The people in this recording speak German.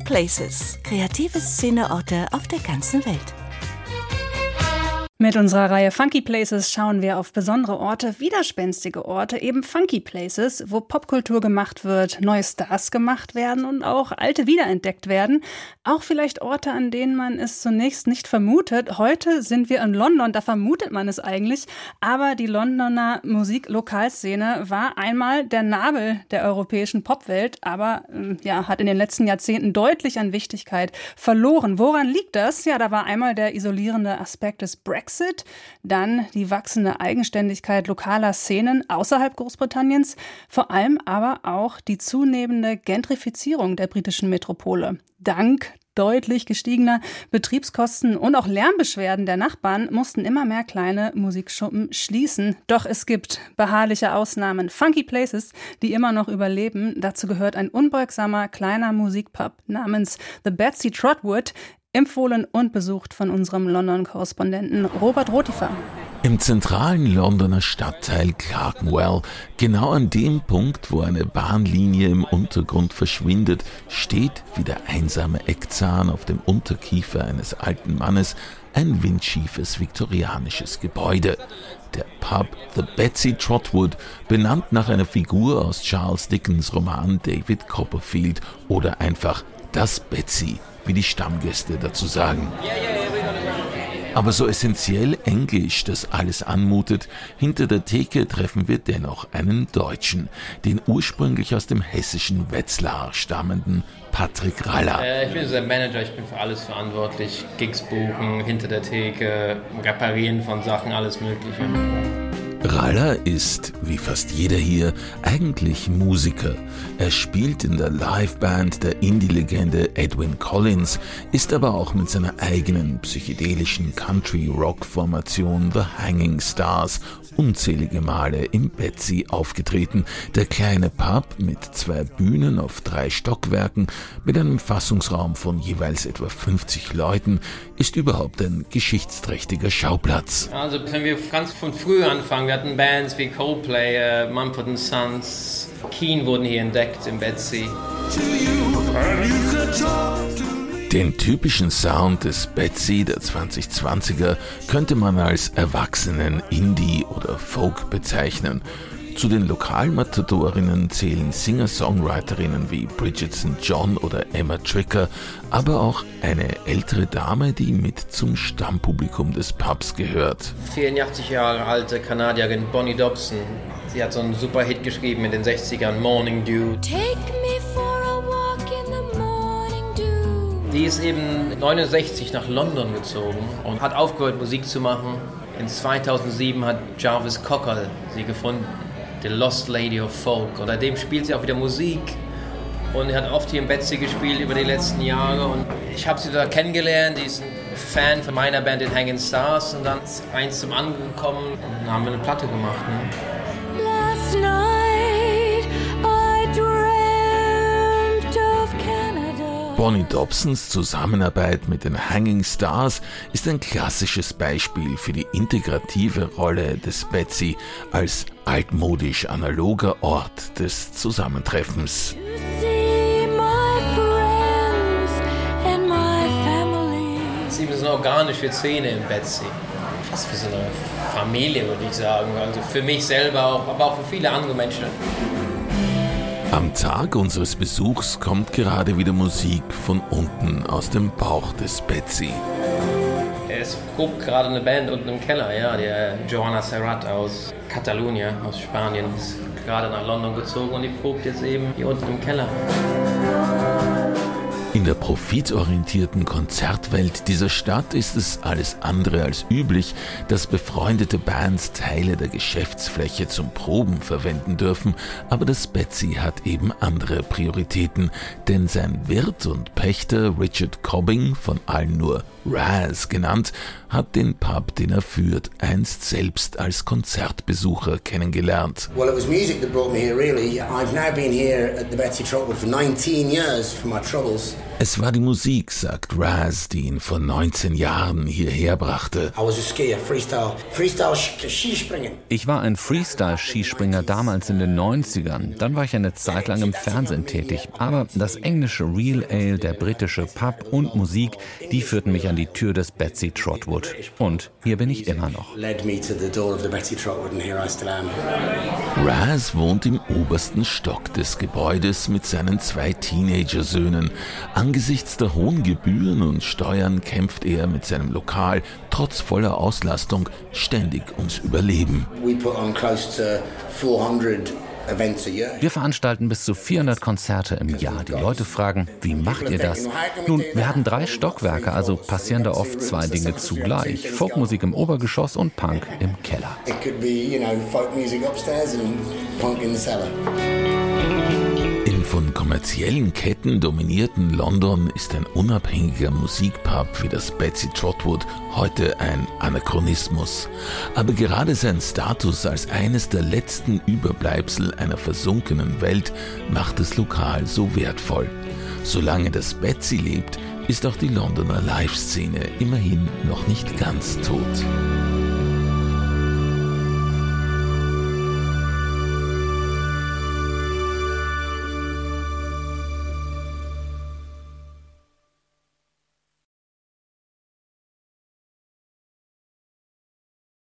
Places, kreative Szeneorte auf der ganzen Welt. Mit unserer Reihe Funky Places schauen wir auf besondere Orte, widerspenstige Orte, eben Funky Places, wo Popkultur gemacht wird, neue Stars gemacht werden und auch alte wiederentdeckt werden. Auch vielleicht Orte, an denen man es zunächst nicht vermutet. Heute sind wir in London, da vermutet man es eigentlich. Aber die Londoner Musiklokalszene war einmal der Nabel der europäischen Popwelt, aber hat in den letzten Jahrzehnten deutlich an Wichtigkeit verloren. Woran liegt das? Ja, da war einmal der isolierende Aspekt des Brexit, dann die wachsende Eigenständigkeit lokaler Szenen außerhalb Großbritanniens, vor allem aber auch die zunehmende Gentrifizierung der britischen Metropole. Dank deutlich gestiegener Betriebskosten und auch Lärmbeschwerden der Nachbarn mussten immer mehr kleine Musikschuppen schließen. Doch es gibt beharrliche Ausnahmen, Funky Places, die immer noch überleben. Dazu gehört ein unbeugsamer kleiner Musikpub namens The Betsy Trotwood, empfohlen und besucht von unserem London-Korrespondenten Robert Rotifer. Im zentralen Londoner Stadtteil Clerkenwell, genau an dem Punkt, wo eine Bahnlinie im Untergrund verschwindet, steht wie der einsame Eckzahn auf dem Unterkiefer eines alten Mannes ein windschiefes viktorianisches Gebäude. Der Pub The Betsy Trotwood, benannt nach einer Figur aus Charles Dickens' Roman David Copperfield, oder einfach das Betsy, wie die Stammgäste dazu sagen. Aber so essentiell englisch das alles anmutet, hinter der Theke treffen wir dennoch einen Deutschen, den ursprünglich aus dem hessischen Wetzlar stammenden Patrick Raller. Ich bin der Manager, ich bin für alles verantwortlich. Gigs buchen, hinter der Theke, reparieren von Sachen, alles Mögliche. Raller ist, wie fast jeder hier, eigentlich Musiker. Er spielt in der Liveband der Indie-Legende Edwyn Collins, ist aber auch mit seiner eigenen psychedelischen Country-Rock-Formation The Hanging Stars unzählige Male im Betsy aufgetreten. Der kleine Pub mit 2 Bühnen auf 3 Stockwerken mit einem Fassungsraum von jeweils etwa 50 Leuten ist überhaupt ein geschichtsträchtiger Schauplatz. Also wenn wir ganz von früh anfangen, wir hatten Bands wie Coldplay, Mumford & Sons, Keane wurden hier entdeckt im Betsy. Den typischen Sound des Betsy der 2020er könnte man als erwachsenen Indie oder Folk bezeichnen. Zu den Lokalmatadorinnen zählen Singer-Songwriterinnen wie Bridget St. John oder Emma Tricker, aber auch eine ältere Dame, die mit zum Stammpublikum des Pubs gehört. 84 Jahre alte Kanadierin Bonnie Dobson. Sie hat so einen super Hit geschrieben in den 60ern, Morning Dew. Take me for a walk in the morning dew. Die ist eben 69 nach London gezogen und hat aufgehört, Musik zu machen. In 2007 hat Jarvis Cocker sie gefunden. The Lost Lady of Folk. Und seitdem spielt sie auch wieder Musik und hat oft hier im Betsy gespielt über die letzten Jahre. Und ich habe sie da kennengelernt, die ist ein Fan von meiner Band, den Hanging Stars. Und dann ist eins zum anderen gekommen und haben wir eine Platte gemacht. Ne? Last night I dreamt of Canada. Bonnie Dobsons Zusammenarbeit mit den Hanging Stars ist ein klassisches Beispiel für die integrative Rolle des Betsy als altmodisch analoger Ort des Zusammentreffens. Sie sind organisch für Szene im Betsy. Fast wie so eine Familie, würde ich sagen. Also für mich selber auch, aber auch für viele andere Menschen. Am Tag unseres Besuchs kommt gerade wieder Musik von unten aus dem Bauch des Betsy. Es probt gerade eine Band unten im Keller, ja, die Joana Serrat aus Katalonien, aus Spanien, ist gerade nach London gezogen und die probt jetzt eben hier unten im Keller. In der profitorientierten Konzertwelt dieser Stadt ist es alles andere als üblich, dass befreundete Bands Teile der Geschäftsfläche zum Proben verwenden dürfen, aber das Betsy hat eben andere Prioritäten, denn sein Wirt und Pächter Richard Cobbing, von allen nur Raz genannt, hat den Pub, den er führt, einst selbst als Konzertbesucher kennengelernt. Well, it was music that brought me here, really. I've now been here at the Betsy Trotwood for 19 years for my troubles. Es war die Musik, sagt Raz, die ihn vor 19 Jahren hierher brachte. Ich war ein Freestyle-Skispringer damals in den 90ern. Dann war ich eine Zeit lang im Fernsehen tätig. Aber das englische Real Ale, der britische Pub und Musik, die führten mich an die Tür des Betsy Trotwood. Und hier bin ich immer noch. Raz wohnt im obersten Stock des Gebäudes mit seinen 2 Teenager-Söhnen. Angesichts der hohen Gebühren und Steuern kämpft er mit seinem Lokal trotz voller Auslastung ständig ums Überleben. Wir veranstalten bis zu 400 Konzerte im Jahr. Die Leute fragen, wie macht ihr das? Nun, wir haben 3 Stockwerke, also passieren da oft 2 Dinge zugleich. Folkmusik im Obergeschoss und Punk im Keller. Im von kommerziellen Ketten dominierten London ist ein unabhängiger Musikpub wie das Betsy Trotwood heute ein Anachronismus. Aber gerade sein Status als eines der letzten Überbleibsel einer versunkenen Welt macht das Lokal so wertvoll. Solange das Betsy lebt, ist auch die Londoner Live-Szene immerhin noch nicht ganz tot.